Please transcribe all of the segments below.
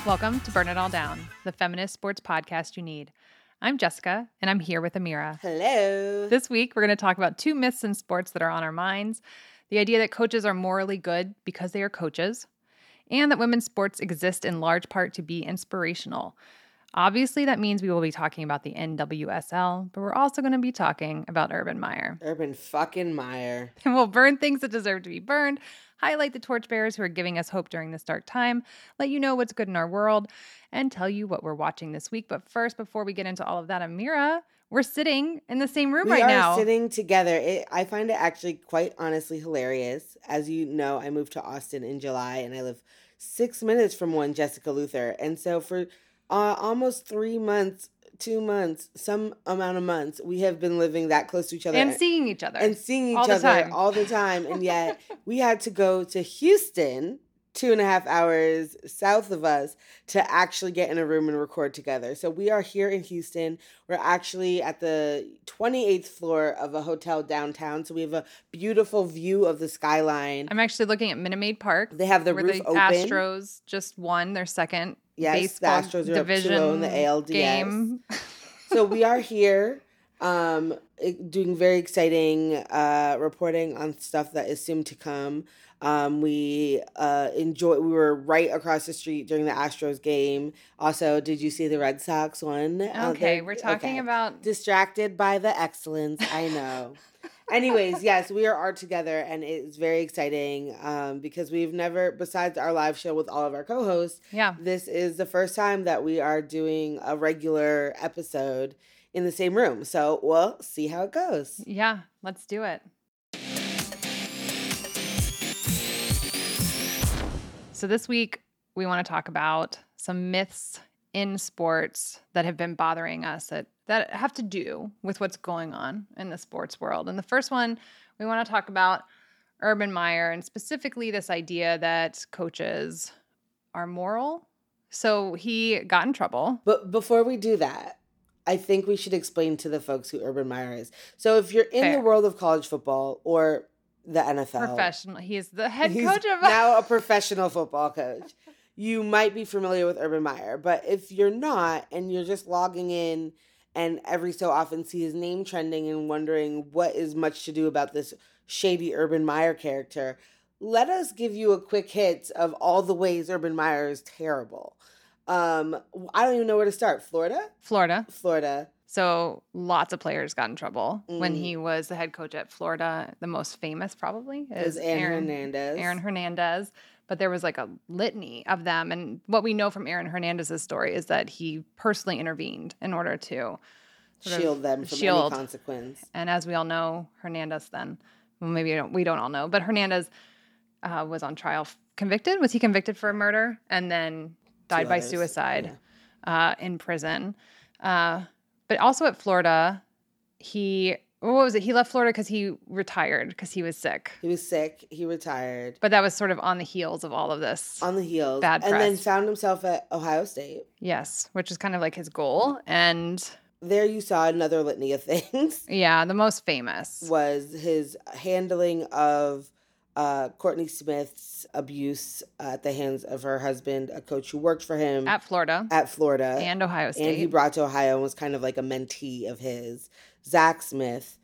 Welcome to Burn It All Down, the feminist sports podcast you need. I'm Jessica, and I'm here with Amira. Hello. This week, we're going to talk about two myths in sports that are on our minds: the idea that coaches are morally good because they are coaches, and that women's sports exist in large part to be inspirational. Obviously, that means we will be talking about the NWSL, but we're also going to be talking about Urban Meyer. Urban fucking Meyer. And we'll burn things that deserve to be burned, highlight the torchbearers who are giving us hope during this dark time, let you know what's good in our world, and tell you what we're watching this week. But first, before we get into all of that, Amira, we're sitting in the same room right now. We are sitting together. I find it actually quite honestly hilarious. As you know, I moved to Austin in July, and I live 6 minutes from one Jessica Luther. And so for almost 3 months, 2 months, some amount of months, we have been living that close to each other. And seeing each other. All the time. And yet we had to go to Houston, 2.5 hours south of us, to actually get in a room and record together. So we are here in Houston. We're actually at the 28th floor of a hotel downtown. So we have a beautiful view of the skyline. I'm actually looking at Minute Maid Park. They have the roof open. Astros just won their second baseball the Astros are division up 2-0 in the ALDS game. So we are here doing very exciting reporting on stuff that is soon to come. We were right across the street during the Astros game. Also, did you see the Red Sox one? Okay, we're talking about... Distracted by the excellence, I know. Anyways, yes, we are together, and it's very exciting because we've never, besides our live show with all of our co-hosts, this is the first time that we are doing a regular episode in the same room. So we'll see how it goes. Yeah, let's do it. So this week, we want to talk about some myths in sports that have been bothering us that have to do with what's going on in the sports world. And the first one, we want to talk about Urban Meyer, and specifically this idea that coaches are moral. So he got in trouble. But before we do that, I think we should explain to the folks who Urban Meyer is. So if you're in the world of college football or the NFL. Professional. He is the head coach of... now a professional football coach. You might be familiar with Urban Meyer. But if you're not, and you're just logging in and every so often see his name trending and wondering what is much to do about this shady Urban Meyer character, let us give you a quick hit of all the ways Urban Meyer is terrible. I don't even know where to start. Florida. So lots of players got in trouble when he was the head coach at Florida. The most famous probably is Aaron Hernandez. Aaron Hernandez. But there was like a litany of them. And what we know from Aaron Hernandez's story is that he personally intervened in order to shield them from any consequence. And as we all know, Hernandez then, well, maybe we don't all know, but Hernandez was on trial, convicted. Was he convicted for a murder? And then died by suicide in prison. But also at Florida, he left Florida because he retired because he was sick. He retired. But that was sort of on the heels of all of this. Bad press. And then found himself at Ohio State. Yes, which is kind of like his goal. And there you saw another litany of things. Yeah, the most famous was his handling of Courtney Smith's abuse at the hands of her husband, a coach who worked for him. At Florida. And Ohio State. And he brought to Ohio and was kind of like a mentee of his. Zach Smith,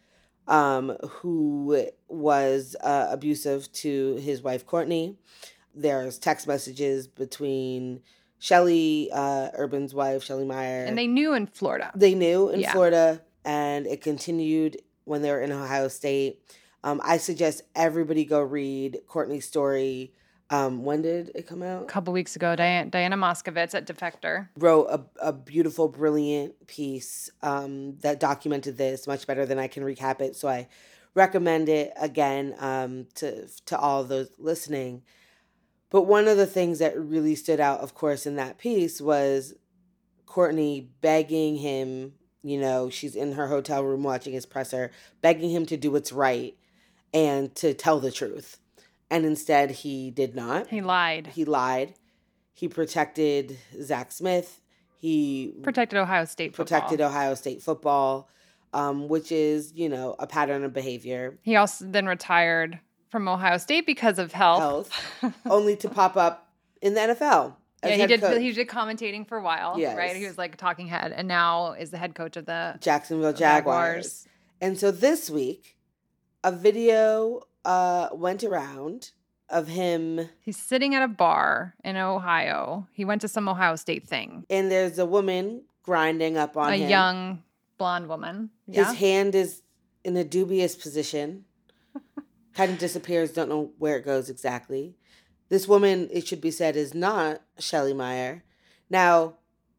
who was abusive to his wife, Courtney. There's text messages between Shelly, Urban's wife, Shelly Meyer. And they knew in Florida. Florida, and it continued when they were in Ohio State. I suggest everybody go read Courtney's story. When did it come out? A couple weeks ago. Diana Moskovitz at Defector wrote a beautiful, brilliant piece that documented this much better than I can recap it. So I recommend it again to all those listening. But one of the things that really stood out, of course, in that piece was Courtney begging him, she's in her hotel room watching his presser, begging him to do what's right and to tell the truth. And instead, he did not. He lied. He protected Zach Smith. He protected Ohio State football, which is, a pattern of behavior. He also then retired from Ohio State because of health. Only to pop up in the NFL as Yeah, head coach. He did commentating for a while, right? He Yes. was like talking head, and now is the head coach of the Jacksonville Jaguars. And so this week, a video went around of him. He's sitting at a bar in Ohio. He went to some Ohio State thing. And there's a woman grinding up on him. A young blonde woman. His hand is in a dubious position. Kind of disappears, don't know where it goes exactly. This woman, it should be said, is not Shelly Meyer. Now,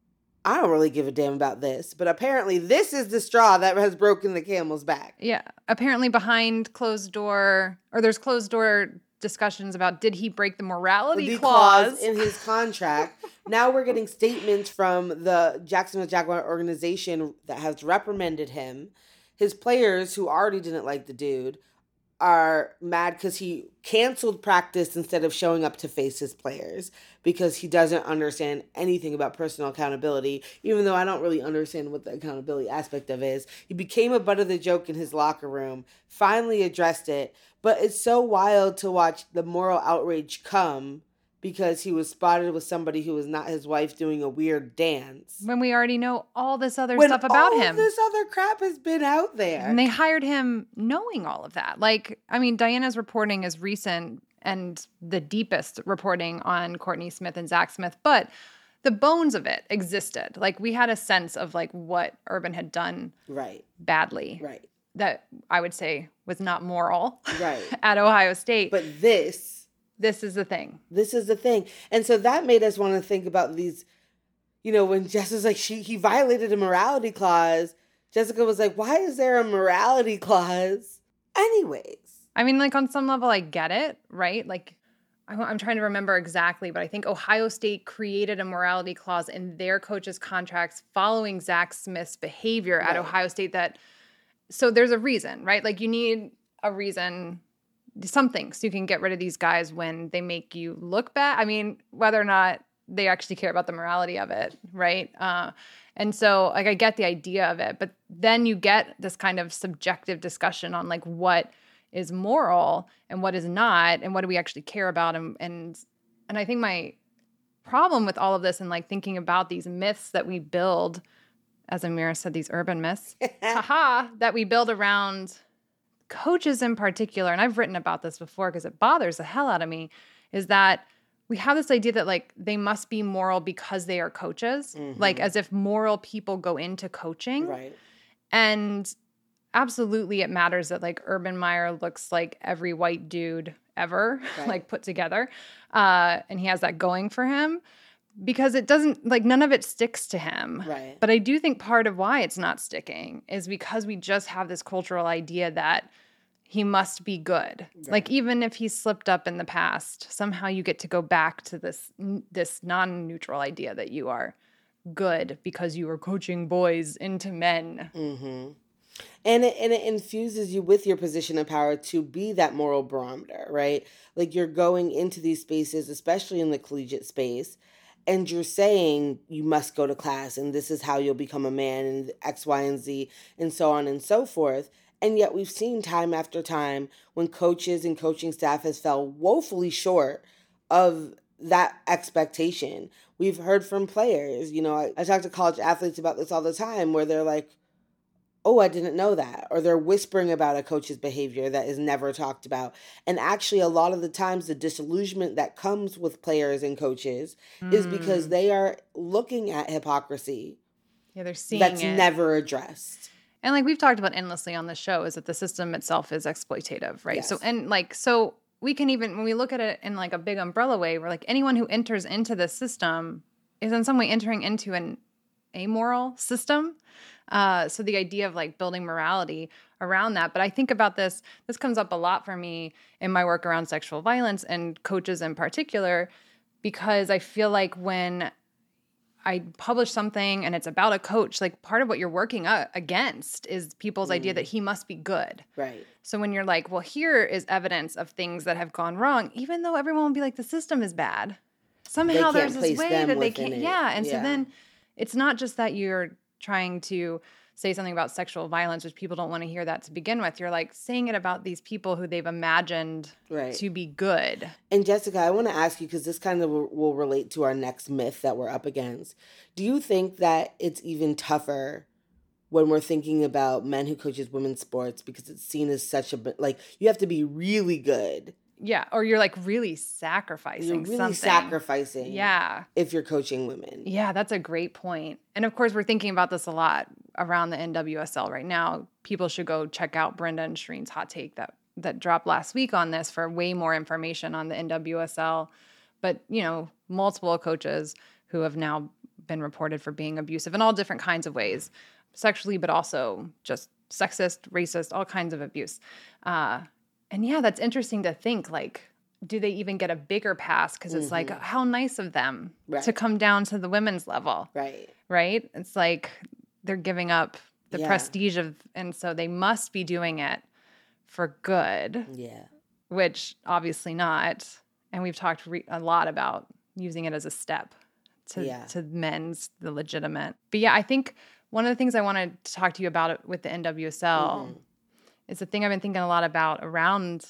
I don't really give a damn about this, but apparently this is the straw that has broken the camel's back. Yeah. Apparently behind closed door, or there's closed door discussions about did he break the morality clause in his contract. Now we're getting statements from the Jacksonville Jaguar organization that has reprimanded him. His players, who already didn't like the dude, are mad because he canceled practice instead of showing up to face his players because he doesn't understand anything about personal accountability, even though I don't really understand what the accountability aspect of is. He became a butt of the joke in his locker room, finally addressed it, but it's so wild to watch the moral outrage come because he was spotted with somebody who was not his wife doing a weird dance. When we already know all this other stuff about him. All this other crap has been out there. And they hired him knowing all of that. Like, I mean, Diana's reporting is recent and the deepest reporting on Courtney Smith and Zach Smith, but the bones of it existed. Like, we had a sense of like what Urban had done badly. Right. That I would say was not moral. Right. At Ohio State. But this is the thing. This is the thing. And so that made us want to think about these, you know, when Jess was like, he violated a morality clause. Jessica was like, why is there a morality clause? Anyways. I mean, like on some level, I get it, right? Like, I'm trying to remember exactly, but I think Ohio State created a morality clause in their coaches' contracts following Zach Smith's behavior at Ohio State so there's a reason, right? Like you need a reason, something, so you can get rid of these guys when they make you look bad. I mean, whether or not they actually care about the morality of it, right? And so, like, I get the idea of it, but then you get this kind of subjective discussion on like what is moral and what is not, and what do we actually care about, and I think my problem with all of this and like thinking about these myths that we build, as Amira said, these urban myths, that we build around coaches in particular, and I've written about this before because it bothers the hell out of me, is that we have this idea that like they must be moral because they are coaches, like as if moral people go into coaching. Right. And absolutely it matters that like Urban Meyer looks like every white dude ever, like put together. And he has that going for him. Because it doesn't, like, none of it sticks to him. Right. But I do think part of why it's not sticking is because we just have this cultural idea that he must be good. Right. Like, even if he's slipped up in the past, somehow you get to go back to this non-neutral idea that you are good because you are coaching boys into men. Mm-hmm. And it infuses you with your position of power to be that moral barometer, right? Like, you're going into these spaces, especially in the collegiate space, and you're saying you must go to class and this is how you'll become a man and X, Y, and Z and so on and so forth. And yet we've seen time after time when coaches and coaching staff has fell woefully short of that expectation. We've heard from players, you know, I talk to college athletes about this all the time where they're like, oh, I didn't know that. Or they're whispering about a coach's behavior that is never talked about. And actually, a lot of the times, the disillusionment that comes with players and coaches is because they are looking at hypocrisy. Yeah, they're seeing that's it. Never addressed. And like we've talked about endlessly on the show is that the system itself is exploitative, right? Yes. So we can even, when we look at it in like a big umbrella way, we're like anyone who enters into the system is in some way entering into an amoral system. So the idea of like building morality around that. But I think about this comes up a lot for me in my work around sexual violence and coaches in particular, because I feel like when I publish something and it's about a coach, like part of what you're working against is people's idea that he must be good. Right. So when you're like, well, here is evidence of things that have gone wrong, even though everyone will be like, the system is bad. Somehow there's this way that they can't. Yeah. And so then it's not just that you're trying to say something about sexual violence, which people don't want to hear that to begin with. You're like saying it about these people who they've imagined to be good. And Jessica, I want to ask you, because this kind of will relate to our next myth that we're up against. Do you think that it's even tougher when we're thinking about men who coaches women's sports, because it's seen as such a, like, you have to be really good. Yeah, or you're like really sacrificing You're really something. sacrificing. Yeah. If you're coaching women. Yeah, that's a great point. And of course, we're thinking about this a lot around the NWSL right now. People should go check out Brenda and Shireen's hot take that dropped last week on this for way more information on the NWSL. But, you know, multiple coaches who have now been reported for being abusive in all different kinds of ways, sexually, but also just sexist, racist, all kinds of abuse. And yeah, that's interesting to think, like, do they even get a bigger pass? Because it's like, how nice of them to come down to the women's level. Right? It's like they're giving up the prestige of, and so they must be doing it for good. Yeah. Which obviously not. And we've talked a lot about using it as a step to men's, the legitimate. But yeah, I think one of the things I wanted to talk to you about with the NWSL is the thing I've been thinking a lot about around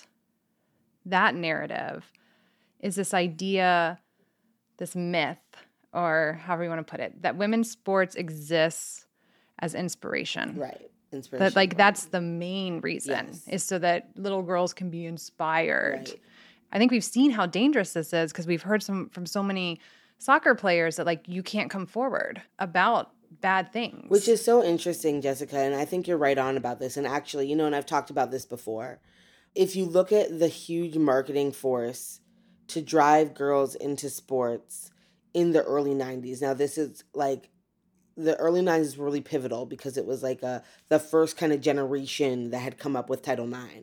that narrative is this idea, this myth, or however you want to put it, that women's sports exists as inspiration. Right. Inspiration. That, like, that's the main reason, is so that little girls can be inspired. Right. I think we've seen how dangerous this is because we've heard from so many soccer players that, like, you can't come forward about bad things. Which is so interesting, Jessica, and I think you're right on about this. And actually, you know, and I've talked about this before. If you look at the huge marketing force to drive girls into sports in the early 90s, now this is like, the early 90s were really pivotal because it was like the first kind of generation that had come up with Title IX.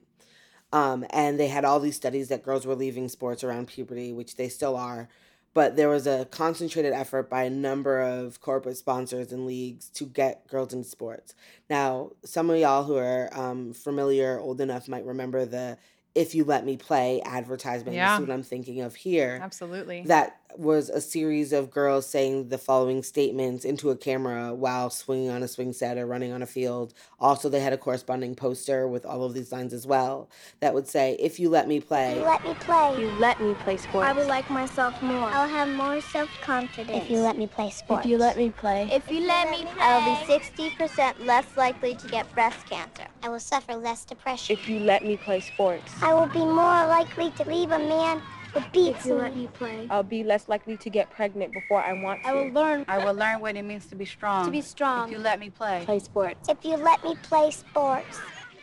And they had all these studies that girls were leaving sports around puberty, which they still are. But there was a concentrated effort by a number of corporate sponsors and leagues to get girls into sports. Now, some of y'all who are familiar, old enough, might remember the "If You Let Me Play" advertisement. Yeah. This is what I'm thinking of here. Absolutely. That was a series of girls saying the following statements into a camera while swinging on a swing set or running on a field. Also, they had a corresponding poster with all of these lines as well that would say, "If you let me play." If you let me play. If you let me play sports. I will like myself more. I'll have more self-confidence. If you let me play sports. If you let me play. If you let me play. I'll be 60% less likely to get breast cancer. I will suffer less depression. If you let me play sports. I will be more likely to leave a man who beats If you me. let me play. I'll be less likely to get pregnant before I want to. I will learn what it means to be strong. to be strong. If you let me play. Play sports. If you let me play sports.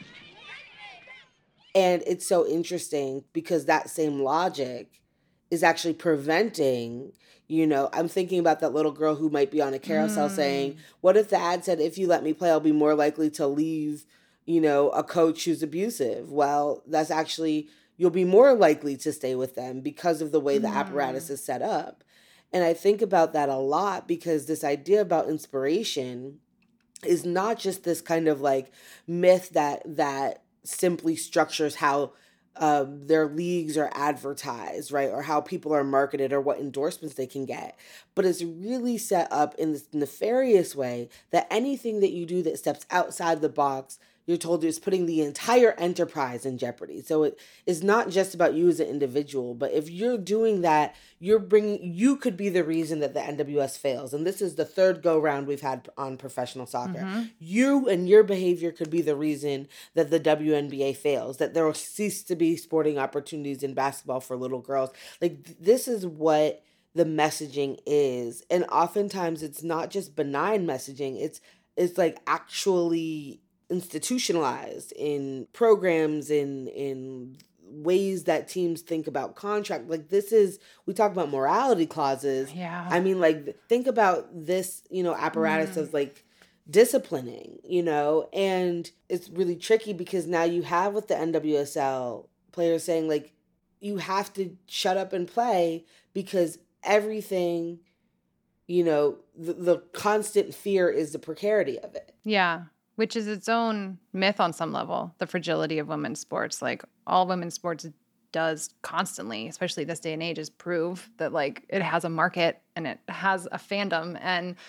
And it's so interesting because that same logic is actually preventing, you know, I'm thinking about that little girl who might be on a carousel saying, what if the ad said, "If you let me play, I'll be more likely to leave, you know, a coach who's abusive"? Well, that's actually, you'll be more likely to stay with them because of the way the apparatus is set up. And I think about that a lot because this idea about inspiration is not just this kind of like myth that simply structures how their leagues are advertised, right? Or how people are marketed or what endorsements they can get. But it's really set up in this nefarious way that anything that you do that steps outside the box, you're told is putting the entire enterprise in jeopardy. So it is not just about you as an individual, but if you're doing that, you could be the reason that the NWS fails. And this is the third go round we've had on professional soccer. You and your behavior could be the reason that the WNBA fails, that there will cease to be sporting opportunities in basketball for little girls. Like, this is what the messaging is. And oftentimes it's not just benign messaging. It's like actually institutionalized in programs, in ways that teams think about contract. Like, this is, we talk about morality clauses. Yeah. I mean, like, think about this, you know, apparatus of like disciplining, you know, and it's really tricky because now you have with the NWSL players saying like, you have to shut up and play because everything, you know, the constant fear is the precarity of it. Yeah. Which is its own myth on some level, the fragility of women's sports. Like, all women's sports does constantly, especially this day and age, is prove that, like, it has a market and it has a fandom. And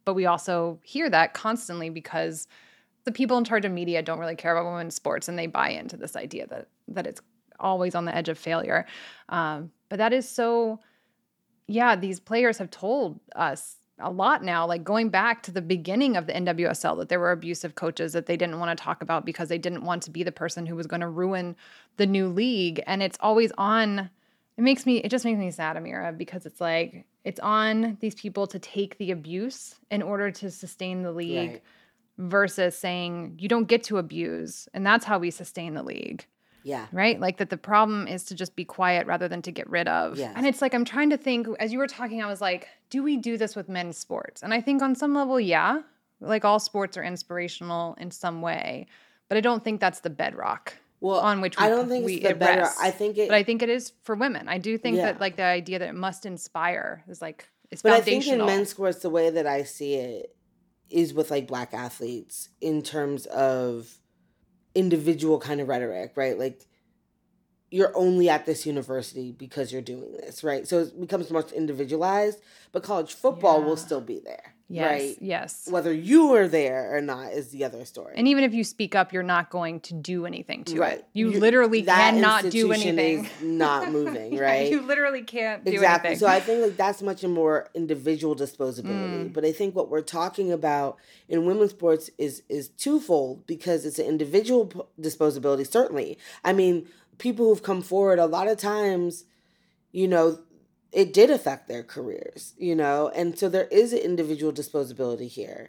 But we also hear that constantly because the people in charge of media don't really care about women's sports, and they buy into this idea that it's always on the edge of failure. But that is so, yeah, these players have told us a lot now, like going back to the beginning of the NWSL, that there were abusive coaches that they didn't want to talk about because they didn't want to be the person who was going to ruin the new league. And it's always on. It just makes me sad, Amira, because it's like it's on these people to take the abuse in order to sustain the league, Right. versus saying you don't get to abuse, and that's how we sustain the league. Yeah. Right? Like that the problem is to just be quiet rather than to get rid of. Yes. And it's like, I'm trying to think, as you were talking, I was like, do we do this with men's sports? And I think on some level, yeah, like all sports are inspirational in some way, but I don't think that's the bedrock on which I don't think it's the it better. rests. But I think it is for women. I do think Yeah. that like the idea that it must inspire is like, it's But I foundational. think in men's sports, the way that I see it is with like Black athletes in terms of individual kind of rhetoric, right? Like you're only at this university because you're doing this, right? So it becomes much individualized, but college football will still be there, Yes, right? yes. Whether you are there or not is the other story. And even if you speak up, you're not going to do anything to Right. it. You literally that cannot do institution anything. is not moving, Yeah, right? you literally can't do Exactly. anything. So I think like that's much a more individual disposability. But I think what we're talking about in women's sports is twofold, because it's an individual disposability, certainly. I mean, people who've come forward a lot of times, you know, it did affect their careers, you know, and so there is an individual disposability here.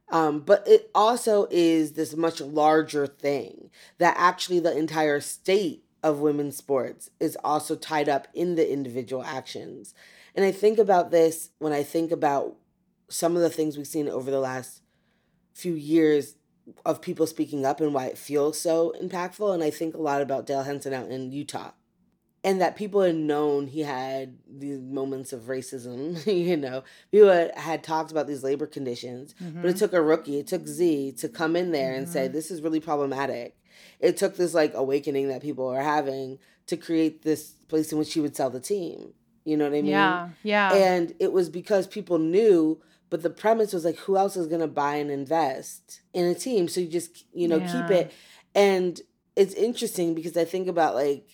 But it also is this much larger thing that actually the entire state of women's sports is also tied up in the individual actions. And I think about this when I think about some of the things we've seen over the last few years of people speaking up and why it feels so impactful. And I think a lot about Dale Henson out in Utah. And that people had known he had these moments of racism, you know. People had talked about these labor conditions. But it took a rookie, it took Z to come in there and say, this is really problematic. It took this like awakening that people are having to create this place in which he would sell the team. You know what I mean? Yeah. And it was because people knew, but the premise was like, who else is going to buy and invest in a team? So you just, you know, keep it. And it's interesting because I think about like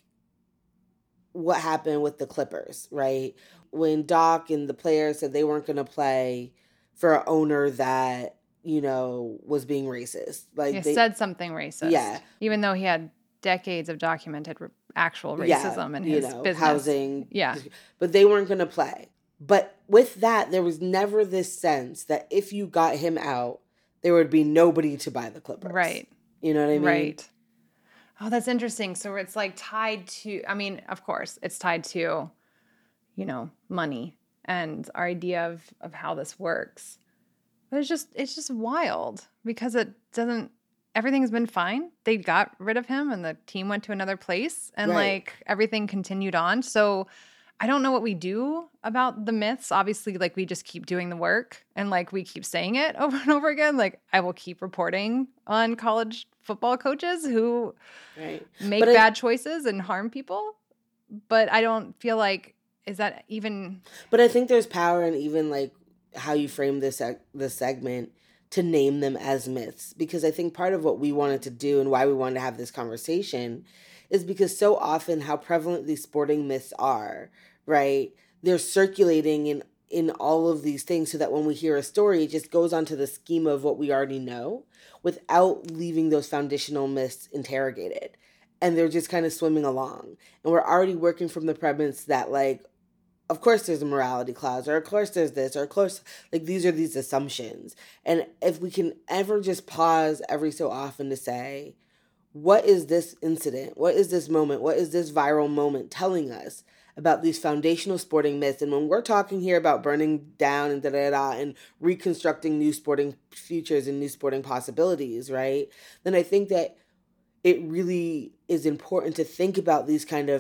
what happened with the Clippers, right? When Doc and the players said they weren't going to play for an owner that, you know, was being racist. Like He said something racist. Yeah. Even though he had decades of documented actual racism in his business. Housing. Yeah. But they weren't going to play. But with that, there was never this sense that if you got him out, there would be nobody to buy the Clippers. Right. You know what I mean? Right. Oh, that's interesting. So it's like tied to, I mean, of course, it's tied to, you know, money and our idea of how this works. But it's just wild because it doesn't, everything's been fine. They got rid of him and the team went to another place and like everything continued on. So I don't know what we do about the myths. Obviously, like we just keep doing the work and like we keep saying it over and over again. Like I will keep reporting on college football coaches who make bad choices and harm people. But I don't feel like, is that even... But I think there's power in even like how you frame this segment to name them as myths. Because I think part of what we wanted to do and why we wanted to have this conversation is because so often how prevalent these sporting myths are, right? They're circulating in all of these things so that when we hear a story, it just goes onto the schema of what we already know without leaving those foundational myths interrogated. And they're just kind of swimming along. And we're already working from the premise that like, of course there's a morality clause, or of course there's this, or of course, like these are these assumptions. And if we can ever just pause every so often to say, what is this incident? What is this moment? What is this viral moment telling us about these foundational sporting myths? And when we're talking here about burning down and and reconstructing new sporting futures and new sporting possibilities, right? Then I think that it really is important to think about these kind of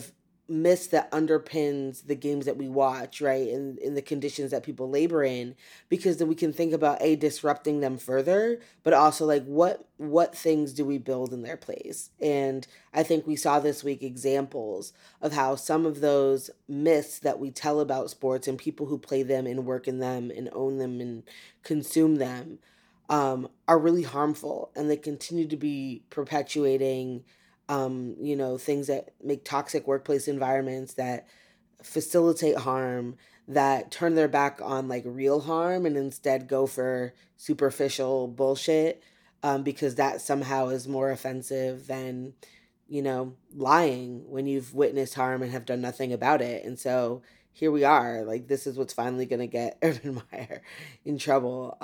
myths that underpins the games that we watch, right? And in the conditions that people labor in, because then we can think about disrupting them further, but also like what things do we build in their place? And I think we saw this week examples of how some of those myths that we tell about sports and people who play them and work in them and own them and consume them are really harmful, and they continue to be perpetuating things that make toxic workplace environments, that facilitate harm, that turn their back on like real harm and instead go for superficial bullshit, because that somehow is more offensive than, lying when you've witnessed harm and have done nothing about it. And so here we are, like, this is what's finally going to get Urban Meyer in trouble.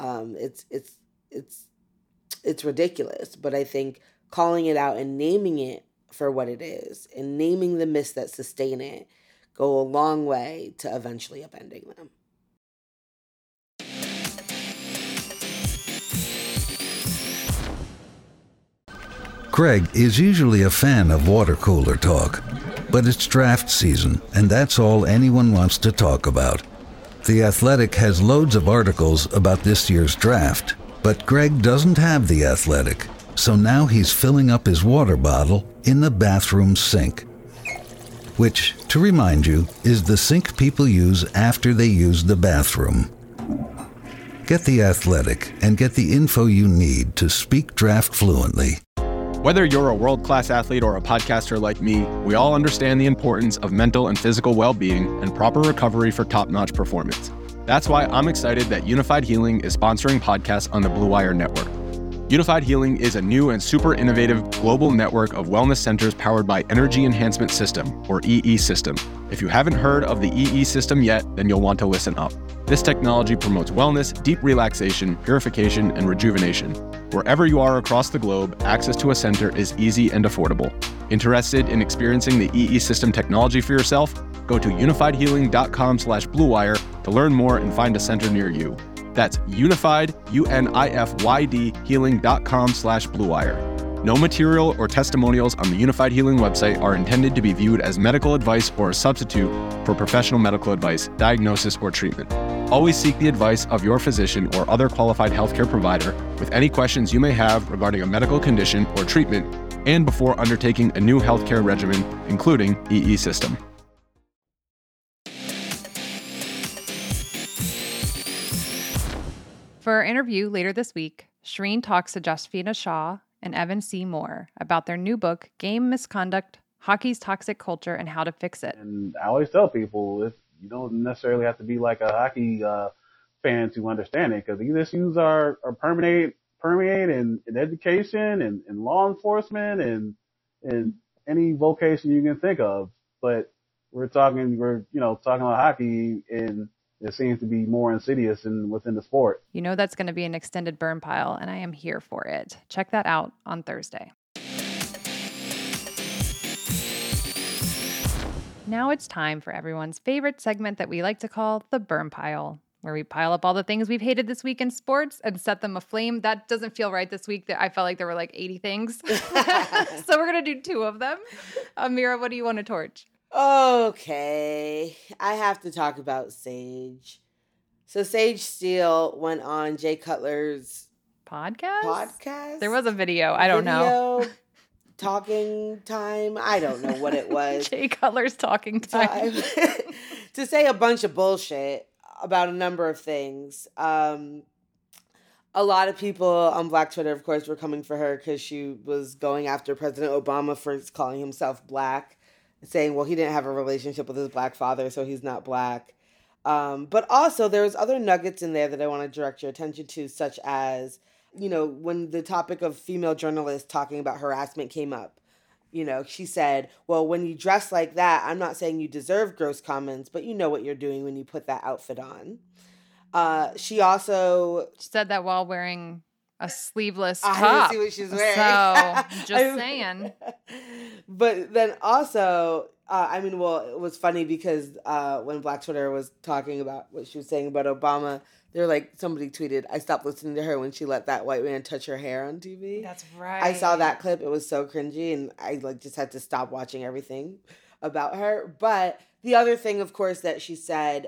It's ridiculous, but I think calling it out and naming it for what it is and naming the myths that sustain it go a long way to eventually upending them. Greg is usually a fan of water cooler talk, but it's draft season, and that's all anyone wants to talk about. The Athletic has loads of articles about this year's draft, but Greg doesn't have The Athletic, so now he's filling up his water bottle in the bathroom sink, which, to remind you, is the sink people use after they use the bathroom. Get The Athletic and get the info you need to speak draft fluently. Whether you're a world-class athlete or a podcaster like me, we all understand the importance of mental and physical well-being and proper recovery for top-notch performance. That's why I'm excited that Unified Healing is sponsoring podcasts on the Blue Wire Network. Unified Healing is a new and super innovative global network of wellness centers powered by Energy Enhancement System, or EE System. If you haven't heard of the EE System yet, then you'll want to listen up. This technology promotes wellness, deep relaxation, purification, and rejuvenation. Wherever you are across the globe, access to a center is easy and affordable. Interested in experiencing the EE System technology for yourself? Go to unifiedhealing.com/bluewire to learn more and find a center near you. That's unified, UNIFYD, healing.com/bluewire. No material or testimonials on the Unified Healing website are intended to be viewed as medical advice or a substitute for professional medical advice, diagnosis, or treatment. Always seek the advice of your physician or other qualified healthcare provider with any questions you may have regarding a medical condition or treatment, and before undertaking a new healthcare regimen, including EE System. For our interview later this week, Shireen talks to Josephina Shaw and Evan C. Moore about their new book, Game Misconduct, Hockey's Toxic Culture and How to Fix It. And I always tell people, you don't necessarily have to be like a hockey fan to understand it, because these issues are permeate in education and law enforcement and any vocation you can think of. But we're talking about hockey, and it seems to be more insidious within the sport. You know that's going to be an extended burn pile, and I am here for it. Check that out on Thursday. Now it's time for everyone's favorite segment that we like to call the burn pile, where we pile up all the things we've hated this week in sports and set them aflame. That doesn't feel right this week. I felt like there were like 80 things. So we're going to do 2 of them. Amira, what do you want to torch? Okay, I have to talk about Sage. So Sage Steele went on Jay Cutler's podcast. There was a video. I don't know. Talking time. I don't know what it was. Jay Cutler's talking time. To say a bunch of bullshit about a number of things. A lot of people on Black Twitter, of course, were coming for her because she was going after President Obama for calling himself Black, saying, well, he didn't have a relationship with his Black father, so he's not Black. But also, there's other nuggets in there that I want to direct your attention to, such as, when the topic of female journalists talking about harassment came up, she said, well, when you dress like that, I'm not saying you deserve gross comments, but you know what you're doing when you put that outfit on. She said that while wearing a sleeveless top. I didn't see what she was wearing. So, just saying. But then also, it was funny because when Black Twitter was talking about what she was saying about Obama, they're like, somebody tweeted, I stopped listening to her when she let that white man touch her hair on TV. That's right. I saw that clip. It was so cringy, and I just had to stop watching everything. about her. But the other thing, of course, that she said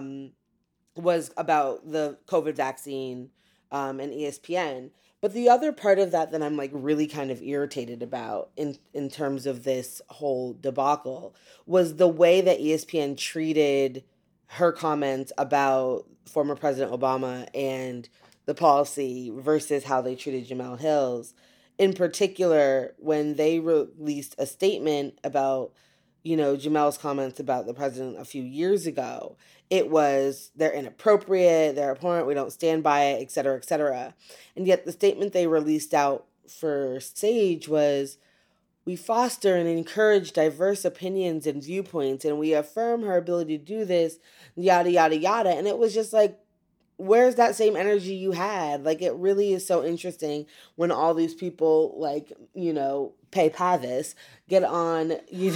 was about the COVID vaccine and ESPN. But the other part of that I'm like really kind of irritated about in terms of this whole debacle was the way that ESPN treated her comments about former President Obama and the policy versus how they treated Jemele Hills. In particular, when they released a statement about, Jemele's comments about the president a few years ago, it was, they're inappropriate, they're abhorrent, we don't stand by it, et cetera, et cetera. And yet the statement they released out for Sage was, we foster and encourage diverse opinions and viewpoints, and we affirm her ability to do this, yada, yada, yada. And it was just like, where's that same energy you had? Like, it really is so interesting when all these people, like, Pay Pavis, get on,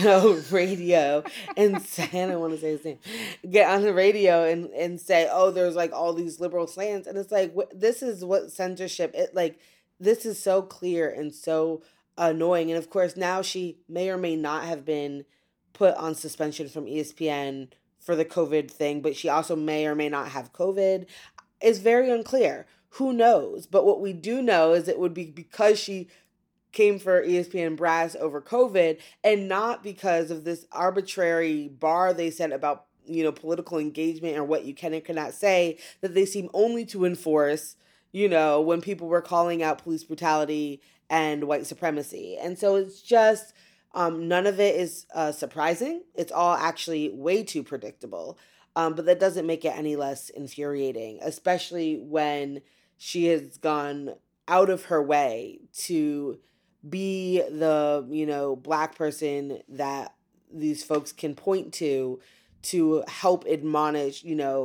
radio and say, I don't want to say his name, get on the radio and say, oh, there's like all these liberal slants. And it's like, this is what censorship, this is so clear and so annoying. And of course, now she may or may not have been put on suspension from ESPN for the COVID thing, but she also may or may not have COVID. It's very unclear. Who knows? But what we do know is it would be because she came for ESPN brass over COVID and not because of this arbitrary bar they set about, political engagement or what you can and cannot say that they seem only to enforce, when people were calling out police brutality and white supremacy. And so it's just, none of it is surprising. It's all actually way too predictable. But that doesn't make it any less infuriating, especially when she has gone out of her way to be the, Black person that these folks can point to help admonish,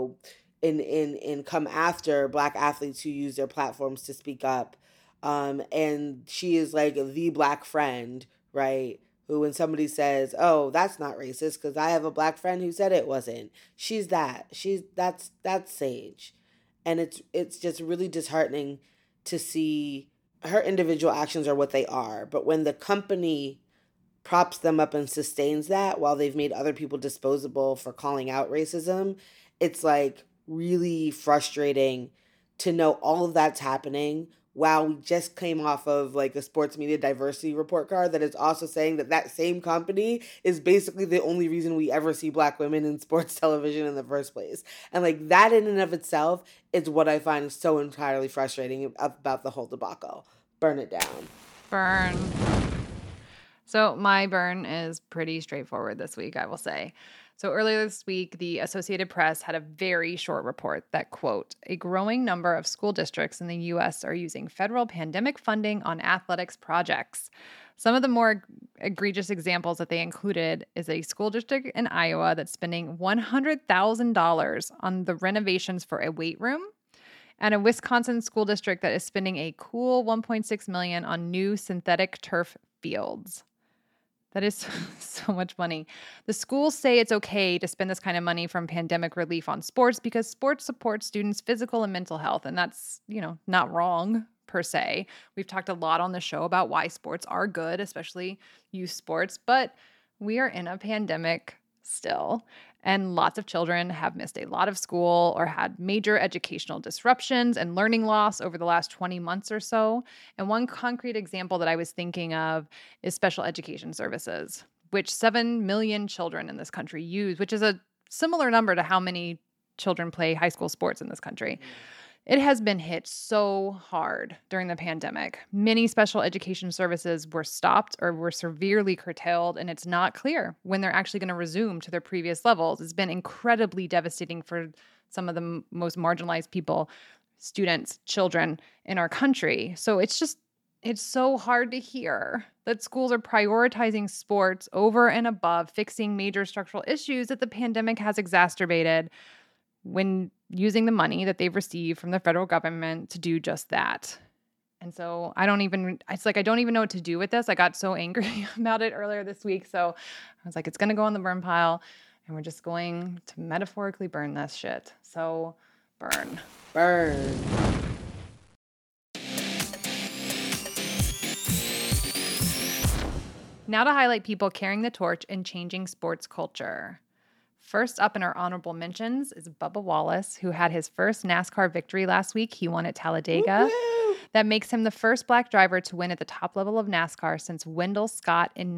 and come after Black athletes who use their platforms to speak up. And she is like the Black friend, right? Who, when somebody says, oh, that's not racist because I have a Black friend who said it wasn't. She's that. That's Sage. And it's just really disheartening to see her individual actions are what they are. But when the company props them up and sustains that while they've made other people disposable for calling out racism, it's like really frustrating to know all of that's happening while we just came off of like a sports media diversity report card that is also saying that same company is basically the only reason we ever see Black women in sports television in the first place. And like that in and of itself is what I find so entirely frustrating about the whole debacle. Burn it down. Burn. So my burn is pretty straightforward this week, I will say. So earlier this week, the Associated Press had a very short report that, quote, a growing number of school districts in the U.S. are using federal pandemic funding on athletics projects. Some of the more egregious examples that they included is a school district in Iowa that's spending $100,000 on the renovations for a weight room, and a Wisconsin school district that is spending a cool $1.6 million on new synthetic turf fields. That is so much money. The schools say it's okay to spend this kind of money from pandemic relief on sports because sports supports students' physical and mental health. And that's, not wrong per se. We've talked a lot on the show about why sports are good, especially youth sports. But we are in a pandemic still. And lots of children have missed a lot of school or had major educational disruptions and learning loss over the last 20 months or so. And one concrete example that I was thinking of is special education services, which 7 million children in this country use, which is a similar number to how many children play high school sports in this country. It has been hit so hard during the pandemic. Many special education services were stopped or were severely curtailed, and it's not clear when they're actually going to resume to their previous levels. It's been incredibly devastating for some of the most marginalized people, students, children in our country. So it's so hard to hear that schools are prioritizing sports over and above fixing major structural issues that the pandemic has exacerbated when using the money that they've received from the federal government to do just that. And so I don't even know what to do with this. I got so angry about it earlier this week. So I was like, it's going to go on the burn pile and we're just going to metaphorically burn this shit. So burn. Burn. Now to highlight people carrying the torch and changing sports culture. First up in our honorable mentions is Bubba Wallace, who had his first NASCAR victory last week. He won at Talladega. Woo-hoo! That makes him the first black driver to win at the top level of NASCAR since Wendell Scott in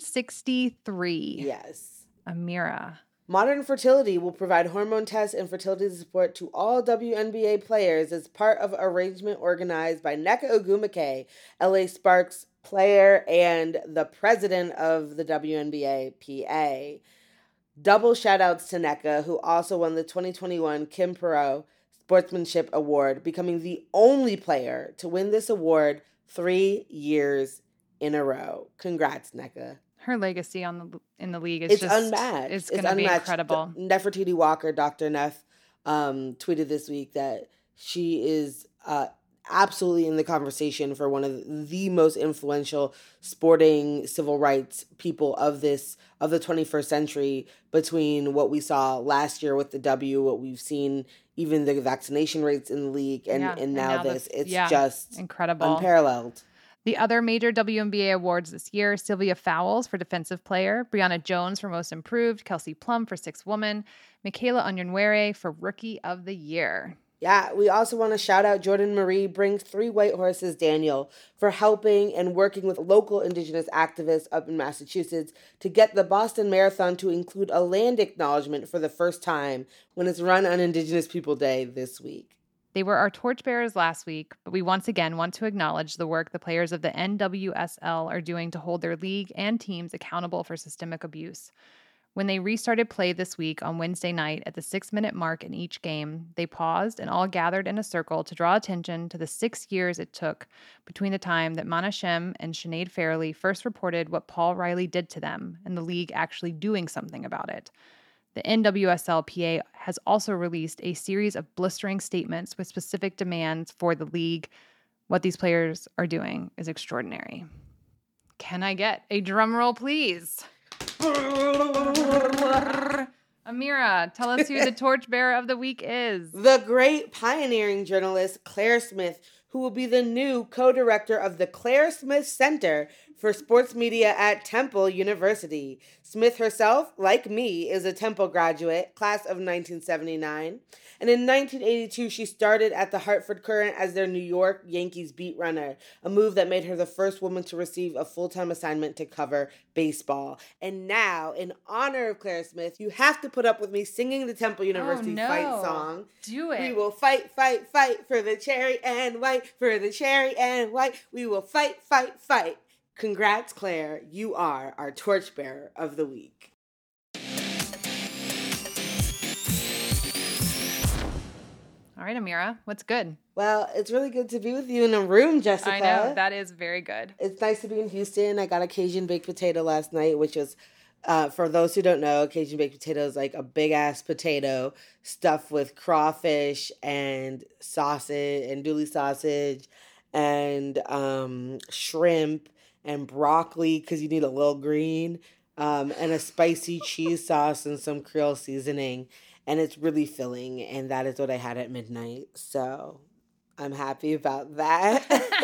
1963. Yes. Amira. Modern Fertility will provide hormone tests and fertility support to all WNBA players as part of an arrangement organized by Nneka Ogwumike, LA Sparks player and the president of the WNBA PA. Double shout-outs to Nneka, who also won the 2021 Kim Perot Sportsmanship Award, becoming the only player to win this award 3 years in a row. Congrats, Nneka. Her legacy in the league is unmatched. It's going to be incredible. Nefertiti Walker, Dr. Neff, tweeted this week that she is absolutely in the conversation for one of the most influential sporting civil rights people of the 21st century, between what we saw last year with the W, what we've seen, even the vaccination rates in the league, and now this. It's just incredible. Unparalleled. The other major WNBA awards this year: Sylvia Fowles for Defensive Player, Brianna Jones for Most Improved, Kelsey Plum for Sixth Woman, Michaela Onyenwere for Rookie of the Year. Yeah, we also want to shout out Jordan Marie brings 3 White Horses Daniel for helping and working with local Indigenous activists up in Massachusetts to get the Boston Marathon to include a land acknowledgement for the first time when it's run on Indigenous People Day this week. They were our torchbearers last week, but we once again want to acknowledge the work the players of the NWSL are doing to hold their league and teams accountable for systemic abuse. When they restarted play this week on Wednesday night at the 6-minute mark in each game, they paused and all gathered in a circle to draw attention to the 6 years it took between the time that Mana Shem and Sinead Farrelly first reported what Paul Riley did to them and the league actually doing something about it. The NWSLPA has also released a series of blistering statements with specific demands for the league. What these players are doing is extraordinary. Can I get a drum roll, please? Amira, tell us who the torchbearer of the week is. The great pioneering journalist Claire Smith, who will be the new co-director of the Claire Smith Center for Sports Media at Temple University. Smith herself, like me, is a Temple graduate, class of 1979. And in 1982, she started at the Hartford Courant as their New York Yankees beat runner, a move that made her the first woman to receive a full-time assignment to cover baseball. And now, in honor of Claire Smith, you have to put up with me singing the Temple University fight song. Do it. We will fight, fight, fight for the cherry and white, for the cherry and white. We will fight, fight, fight. Congrats, Claire. You are our torchbearer of the week. All right, Amira, what's good? Well, it's really good to be with you in a room, Jessica. I know, that is very good. It's nice to be in Houston. I got a Cajun baked potato last night, which was, for those who don't know, Cajun baked potato is like a big-ass potato stuffed with crawfish and sausage and andouille sausage and shrimp and broccoli because you need a little green, and a spicy cheese sauce and some Creole seasoning. And it's really filling, and that is what I had at midnight. So I'm happy about that.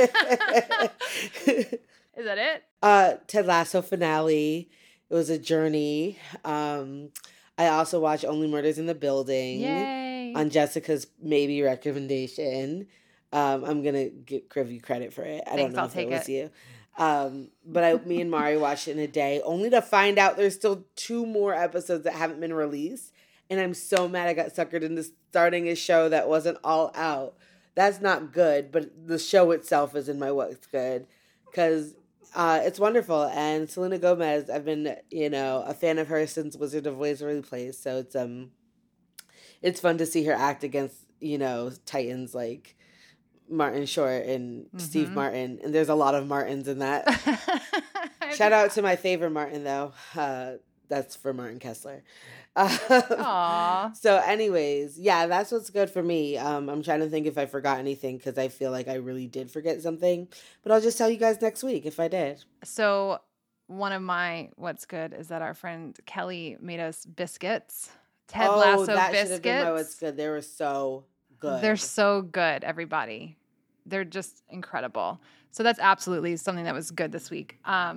Is that it? Ted Lasso finale. It was a journey. I also watched Only Murders in the Building. Yay. On Jessica's maybe recommendation. I'm going to give you credit for it. I don't know if it was you. But me and Mari watched it in a day, only to find out there's still 2 more episodes that haven't been released. And I'm so mad I got suckered into starting a show that wasn't all out. That's not good, but the show itself is in my what's good. Because it's wonderful. And Selena Gomez, I've been, a fan of her since Wizard of Waverly Place. So it's fun to see her act against, titans like Martin Short and Steve Martin. And there's a lot of Martins in that. Shout out to my favorite Martin, though. That's for Martin Kessler. Aww. So anyways, yeah, that's what's good for me. I'm trying to think if I forgot anything because I feel like I really did forget something. But I'll just tell you guys next week if I did. So one of my what's good is that our friend Kelly made us biscuits. Ted Lasso that biscuits. Should have been my what's good. They were so good. They're so good, everybody. They're just incredible. So that's absolutely something that was good this week.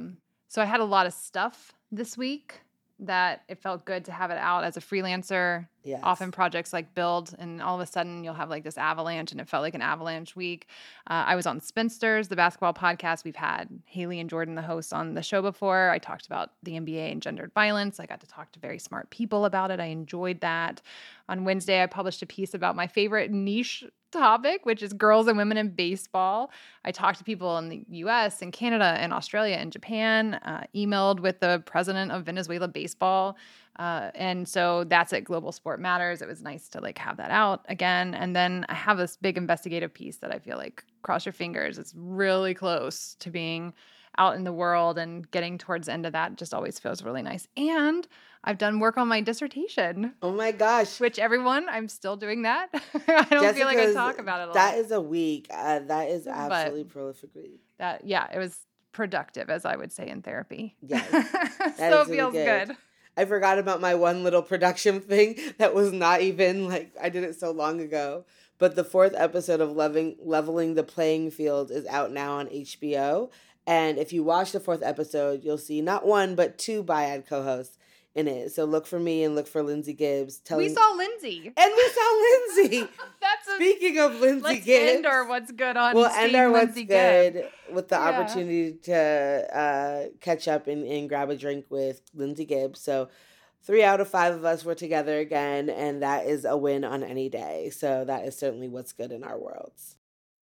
So I had a lot of stuff this week that it felt good to have it out as a freelancer. Yes. Often projects like build, and all of a sudden you'll have like this avalanche, and it felt like an avalanche week. I was on Spinsters, the basketball podcast. We've had Haley and Jordan, the hosts, on the show before. I talked about the NBA and gendered violence. I got to talk to very smart people about it. I enjoyed that. On Wednesday, I published a piece about my favorite niche topic, which is girls and women in baseball. I talked to people in the US and Canada and Australia and Japan, emailed with the president of Venezuela Baseball. And so that's at Global Sport Matters. It was nice to like have that out again. And then I have this big investigative piece that I feel like, cross your fingers, it's really close to being out in the world, and getting towards the end of that just always feels really nice. And I've done work on my dissertation. Oh my gosh. Which everyone, I'm still doing that. I don't feel like I talk about it a lot. That is a week. That is absolutely prolific week. It was productive, as I would say in therapy. Yes. So it feels good. I forgot about my one little production thing that was not even like, I did it so long ago. But the 4th episode of Leveling the Playing Field is out now on HBO. And if you watch the 4th episode, you'll see not one, but 2 Bayad co-hosts in it. So look for me and look for Lindsay Gibbs. We saw Lindsay. And we saw Lindsay. Speaking of Lindsay Gibbs. Let's end our What's Good on We'll end our What's Lindsay Good Gibb. with the opportunity to catch up and grab a drink with Lindsay Gibbs. So 3 out of 5 of us were together again, and that is a win on any day. So that is certainly what's good in our worlds.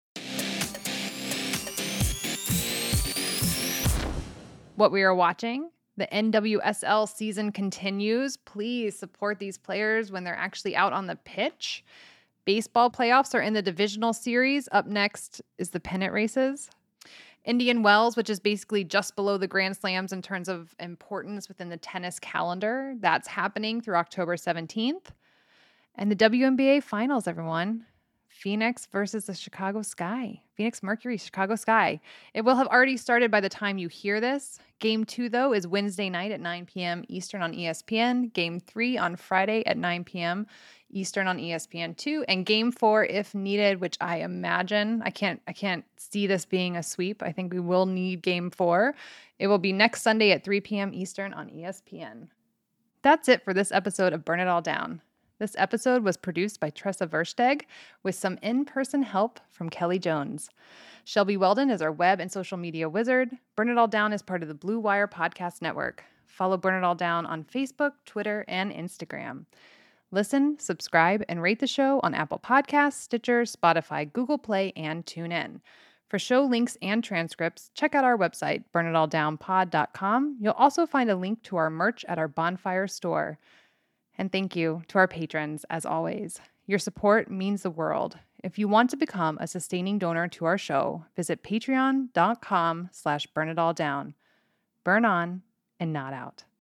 What we are watching, the NWSL season continues. Please support these players when they're actually out on the pitch. Baseball playoffs are in the divisional series. Up next is the pennant races. Indian Wells, which is basically just below the Grand Slams in terms of importance within the tennis calendar. That's happening through October 17th. And the WNBA finals, everyone. Phoenix versus the Chicago Sky. Phoenix Mercury, Chicago Sky. It will have already started by the time you hear this. Game 2, though, is Wednesday night at 9 p.m. Eastern on ESPN. Game 3 on Friday at 9 p.m. Eastern on ESPN2. And Game 4, if needed, which I imagine, I can't see this being a sweep. I think we will need Game 4. It will be next Sunday at 3 p.m. Eastern on ESPN. That's it for this episode of Burn It All Down. This episode was produced by Tressa Versteg with some in-person help from Kelly Jones. Shelby Weldon is our web and social media wizard. Burn It All Down is part of the Blue Wire Podcast Network. Follow Burn It All Down on Facebook, Twitter, and Instagram. Listen, subscribe, and rate the show on Apple Podcasts, Stitcher, Spotify, Google Play, and TuneIn. For show links and transcripts, check out our website, burnitalldownpod.com. You'll also find a link to our merch at our Bonfire store. And thank you to our patrons, as always. Your support means the world. If you want to become a sustaining donor to our show, visit patreon.com/burnitalldown. Burn on and not out.